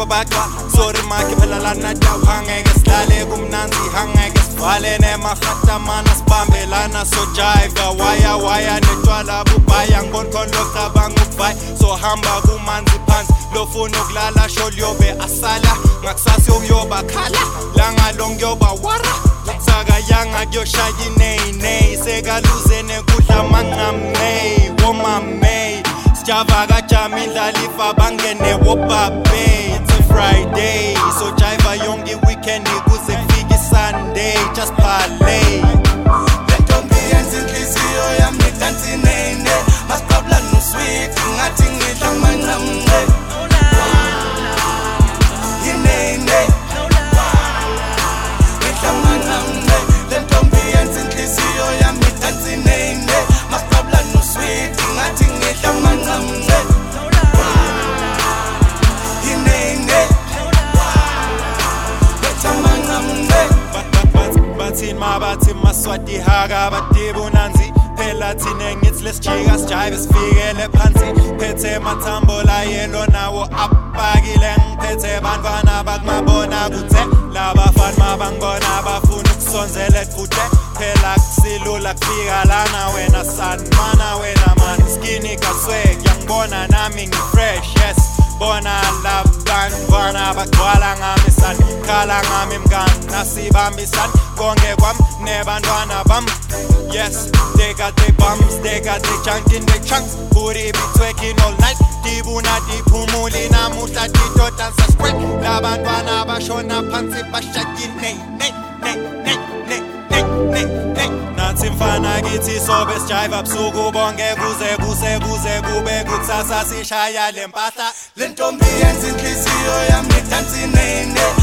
baxa sorry makhe phela lana dawu hangeke silale kumnanzi hangeke sivale nemahata mana sibambelana so jive waya netshwala bubhaya ngonkondo cabanga ukuvaya so hamba kumanzi phansi lofuna ukulala sho liyobe asala ngakusasa uyoba khala langa longiyoba wara saka yanga kuyoshaya iney sekaluze nekudla mangamey womamey sijava kajama indlala ifa bangene wobabe it's a Friday so jive yonke weekend kuze kufike Sunday just parlay lentombi yenza inhliziyo yami idansi nene masiphabla no sweet ngathi ngidla manqamqe yinene ngidla manqamqe lentombi yenza inhliziyo yami idansi nene masiphabla no sweet ngathi ngidla manqamqe yinene ngidla manqamqe bathi maswati haka badibu nanzi phela thine ngithi lesijika sijive sifikele phansi phethe mathambo la yelo nawo apakile ngiphethe bantwana bakumabona kuthe labafana mabangibona bafuna ukusonzela kude phela kusilula kufika lana wena sanmana wena man skinny kaswek yangibona nami ngifresh yes bona labantwana bagcwala ngami san khala ngami mngani nasibambisana konke kwami nebantwana bam yes they got their bums they got their junk in their trunks booty be twerking all night dibuna diphumuli namuhla dito dansa squat labantwana bashona phansi bashakine nathi mfana kithi sobe sijive ubusuku bonke kuze kube kusasa sishaya lempahla lentombi yenza inhliziyo yami idansi nene